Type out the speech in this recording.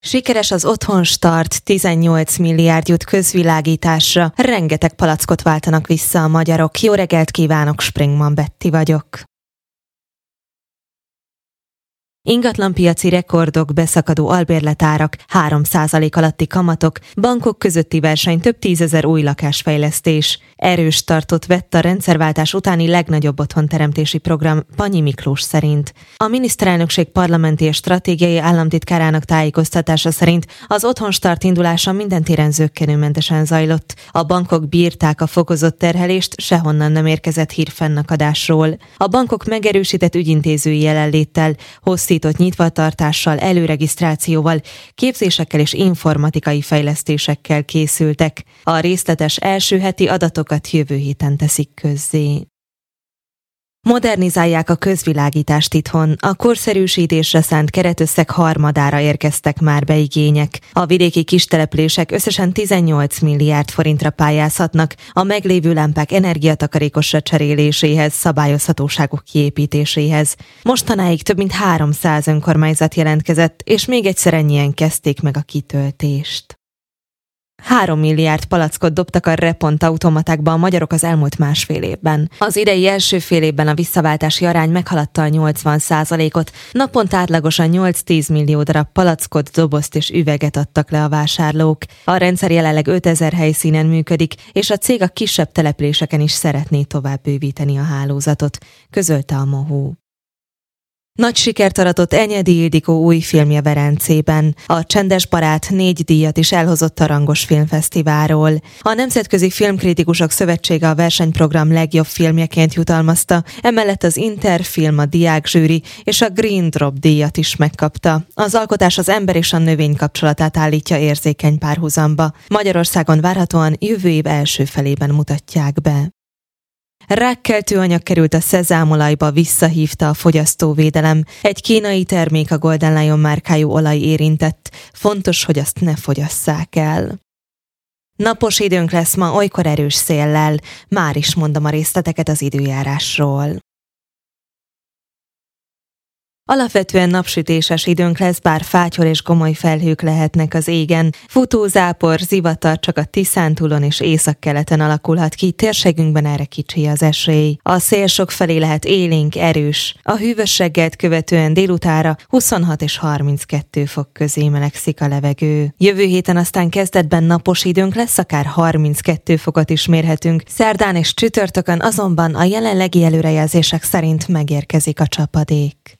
Sikeres az Otthonstart, 18 milliárd jut közvilágításra, rengeteg palackot váltanak vissza a magyarok. Jó reggelt kívánok, Springman Betti vagyok. Ingatlanpiaci rekordok, beszakadó albérletárak, 3% alatti kamatok, bankok közötti verseny, több 10 000 új lakásfejlesztés. Erős startot vett a rendszerváltás utáni legnagyobb otthonteremtési program Panyi Miklós szerint. A miniszterelnökség parlamenti és stratégiai államtitkárának tájékoztatása szerint az Otthonstart indulása minden téren zökkenőmentesen zajlott. A bankok bírták a fokozott terhelést, sehonnan nem érkezett hír fennakadásról. A bankok megerősített ügyintézői jelenléttel, hosszított nyitvatartással, előregisztrációval, képzésekkel és informatikai fejlesztésekkel készültek. A részletes első heti adatokat jövő héten teszik közzé. Modernizálják a közvilágítást itthon. A korszerűsítésre szánt keretösszeg harmadára érkeztek már be igények. A vidéki kistelepülések összesen 18 milliárd forintra pályázhatnak a meglévő lámpák energiatakarékosra cseréléséhez, szabályozhatóságok kiépítéséhez. Mostanáig több mint 300 önkormányzat jelentkezett, és még egyszer ennyien kezdték meg a kitöltést. 3 milliárd palackot dobtak a repont automatákba a magyarok az elmúlt másfél évben. Az idei első fél évben a visszaváltási arány meghaladta a 80%-ot, naponta átlagosan 8-10 millió darab palackot, dobozt és üveget adtak le a vásárlók. A rendszer jelenleg 5000 helyszínen működik, és a cég a kisebb településeken is szeretné tovább bővíteni a hálózatot, közölte a MOHU. Nagy sikert aratott Enyedi Ildikó új filmje Verencében. A Csendes barát 4 díjat is elhozott a Rangos Filmfesztiválról. A Nemzetközi Filmkritikusok Szövetsége a versenyprogram legjobb filmjeként jutalmazta, emellett az Interfilm, a diákzsűri és a Green Drop díjat is megkapta. Az alkotás az ember és a növény kapcsolatát állítja érzékeny párhuzamba. Magyarországon várhatóan jövő év első felében mutatják be. Rákkeltő anyag került a szezámolajba, visszahívta a fogyasztóvédelem. Egy kínai termék, a Golden Lion márkájú olaj érintett. Fontos, hogy azt ne fogyasszák el. Napos időnk lesz ma, olykor erős széllel. Már is mondom a részleteket az időjárásról. Alapvetően napsütéses időnk lesz, bár fátyol és gomoly felhők lehetnek az égen. Futózápor, zivatar csak a Tiszántúlon és északkeleten alakulhat ki, térségünkben erre kicsi az esély. A szél sokfelé lehet élénk, erős. A hűvös reggelt követően délutára 26 és 32 fok közé melegszik a levegő. Jövő héten aztán kezdetben napos időnk lesz, akár 32 fokot is mérhetünk. Szerdán és csütörtökön azonban a jelenlegi előrejelzések szerint megérkezik a csapadék.